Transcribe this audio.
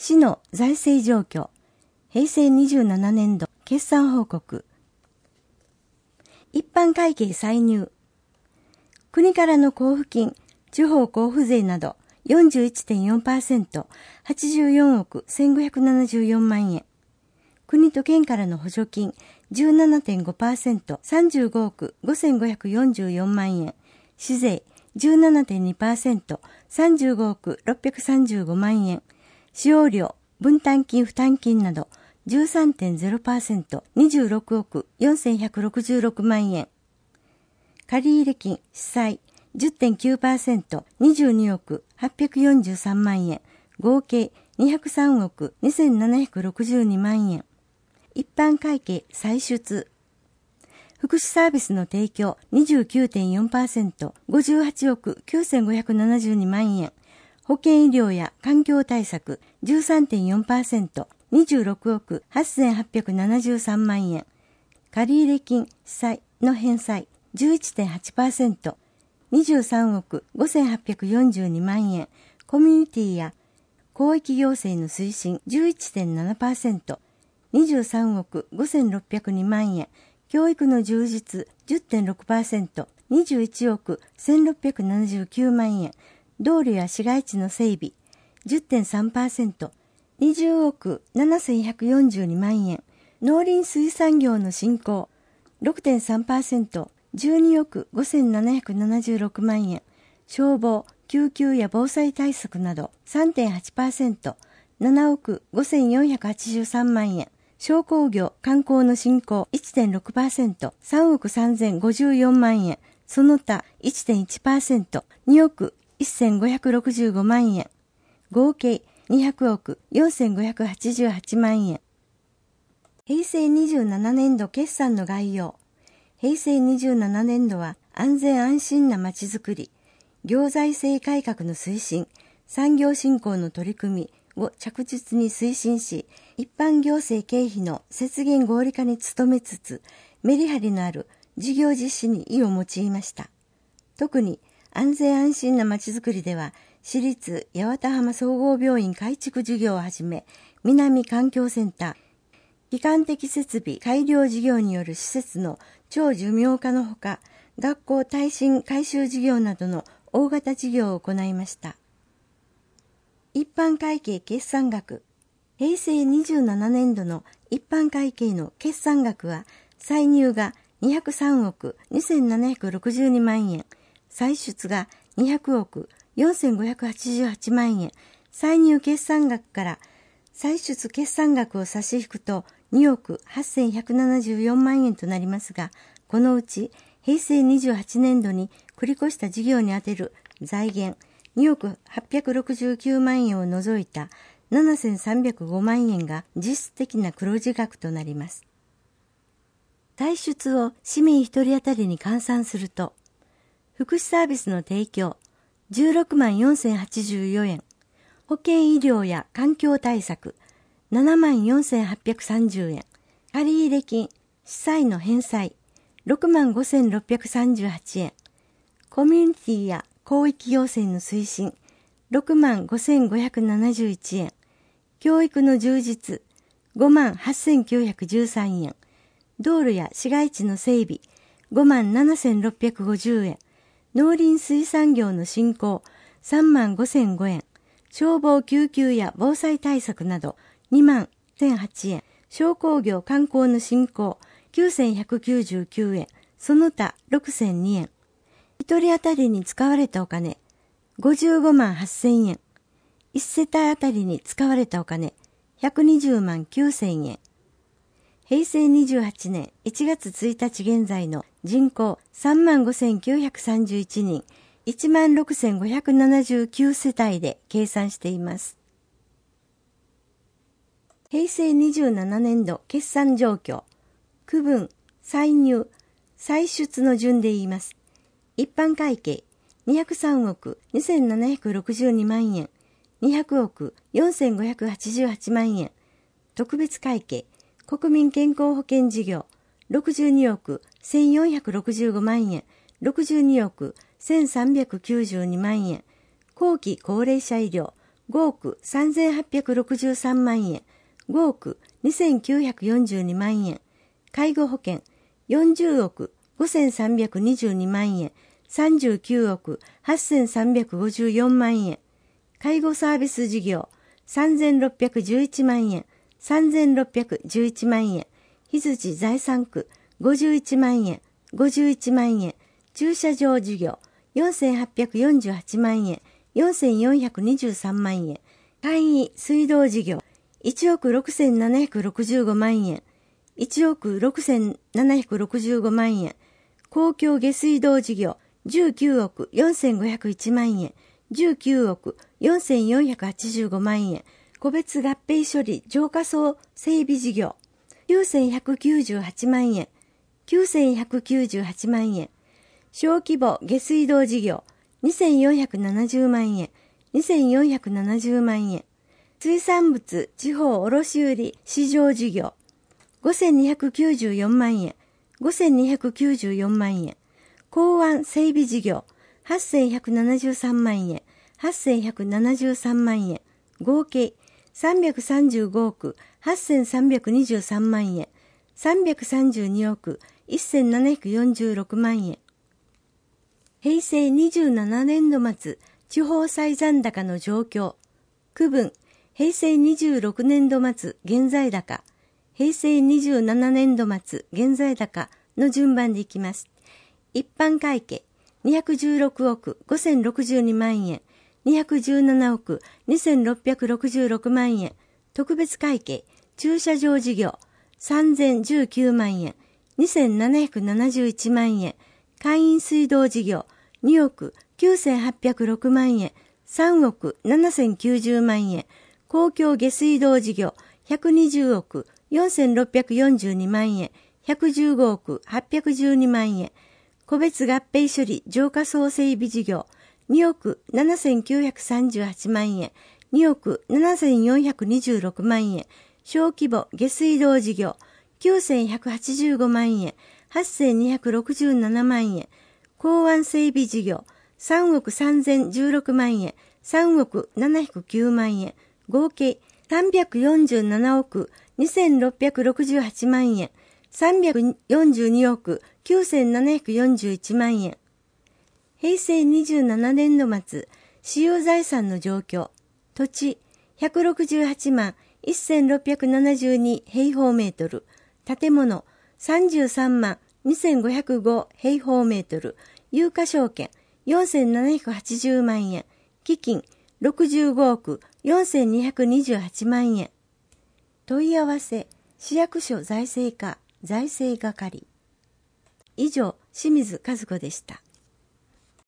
市の財政状況、平成27年度決算報告。一般会計歳入。国からの交付金、地方交付税など 41.4%、84億1574万円。国と県からの補助金 17.5%、35億5544万円。市税 17.2%、35億635万円。使用料、分担金負担金など 13.0%、26億4166万円。借入金、支債 10.9%、22億843万円。合計203億2762万円。一般会計歳出。福祉サービスの提供 29.4%、58億9572万円。保健医療や環境対策 13.4%、26億8873万円。借入金、支債の返済 11.8%、23億5842万円。コミュニティや公益行政の推進 11.7%、23億5602万円。教育の充実 10.6%、21億1679万円。道路や市街地の整備 10.3%、20億7142万円。農林水産業の振興 6.3%、12億5776万円。消防、救急や防災対策など 3.8%、7億5483万円。商工業、観光の振興 1.6%、3億3054万円。その他 1.1%、2億1565万円。合計200億4588万円。平成27年度決算の概要。平成27年度は安全安心なまちづくり、行財政改革の推進、産業振興の取り組みを着実に推進し、一般行政経費の節減合理化に努めつつ、メリハリのある事業実施に意を用いました。特に安全安心なまちづくりでは、市立八幡浜総合病院改築事業をはじめ、南環境センター、基幹的設備改良事業による施設の長寿命化のほか、学校耐震改修事業などの大型事業を行いました。一般会計決算額。平成27年度の一般会計の決算額は、歳入が203億2762万円、歳出が200億4588万円、歳入決算額から歳出決算額を差し引くと2億8174万円となりますが、このうち平成28年度に繰り越した事業に充てる財源2億869万円を除いた7305万円が実質的な黒字額となります。歳出を市民一人当たりに換算すると、福祉サービスの提供16万4084円、保健医療や環境対策7万4830円、借入金、支債の返済6万5638円、コミュニティや公益行政の推進6万5571円、教育の充実5万8913円、道路や市街地の整備5万7650円、農林水産業の振興3万5005円、消防救急や防災対策など2万1008円、商工業観光の振興9199円、その他6002円。一人当たりに使われたお金55万8000円。一世帯当たりに使われたお金120万9000円。平成28年1月1日現在の人口3万5931人、1万6579世帯で計算しています。平成27年度決算状況。区分、歳入、歳出の順で言います。一般会計203億2762万円、200億4588万円。特別会計国民健康保険事業62億1465万円、62億1392万円。後期高齢者医療 5億3863万円、5億2942万円。介護保険40億5322万円、39億8354万円。介護サービス事業3611万円、3611万円。日槌財産区51万円、51万円。駐車場事業4848万円、4423万円。簡易水道事業1億6765万円、1億6765万円。公共下水道事業19億4501万円、19億4485万円。個別合併処理浄化槽整備事業9198万円、9198万円。小規模下水道事業2470万円、2470万円。水産物地方卸売市場事業5294万円、5294万円。港湾整備事業8173万円、8173万円。合計335億8323万円、332億1746万円。平成27年度末地方債残高の状況。区分、平成26年度末現在高、平成27年度末現在高の順番でいきます。一般会計216億5062万円、217億2666万円。特別会計駐車場事業3019万円、2771万円。簡易水道事業2億9806万円、3億7090万円。公共下水道事業120億4642万円、115億812万円。個別合併処理浄化槽整備事業2億7938万円、2億7426万円。小規模下水道事業9185万円、8267万円。港湾整備事業3億3016万円、3億709万円。合計347億2668万円、342億9741万円。平成27年度末、私有財産の状況。土地168万1672平方メートル。建物33万2505平方メートル。有価証券4780万円。基金65億4228万円。問い合わせ、市役所財政課財政係。以上、清水和子でした。